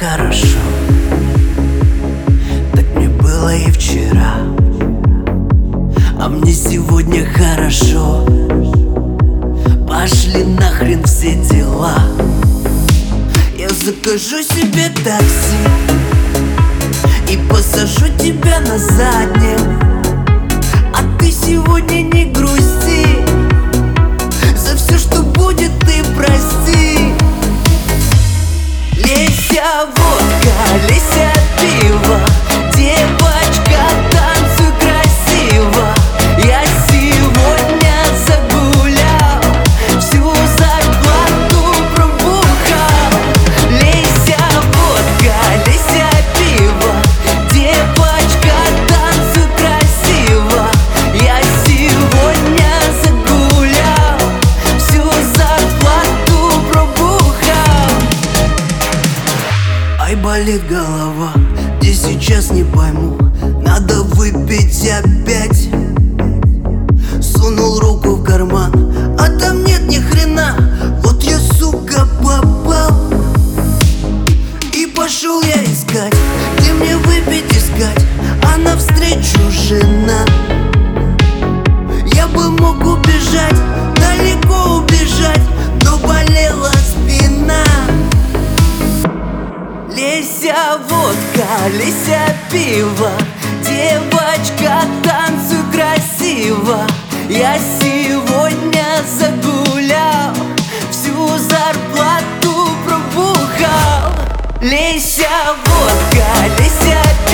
хорошо, так мне было и вчера. А мне сегодня хорошо. Пошли нахрен все дела. Я закажу себе такси и посажу тебя на заднем. А ты сегодня не грусти, за все, что будет, ты прости. Лейся водка, лейся пиво, девочка, танцуй красиво. Я сегодня загулял, всю зарплату пробухал. Лейся водка, лейся пиво, девочка, танцуй красиво. Я сегодня загулял, всю зарплату пробухал. Ай, болит голова, где сейчас не пойму. Надо выпить опять. Сунул руку в карман, а там нет ни хрена. Вот я, сука, попал. И пошел я искать, где мне выпить искать. А навстречу жена. Я бы мог убежать, далеко убежать, но болела спина. Лейся водка, лейся пиво, девочка, танцуй красиво. Я сегодня загулял, всю зарплату пробухал. Лейся водка, лейся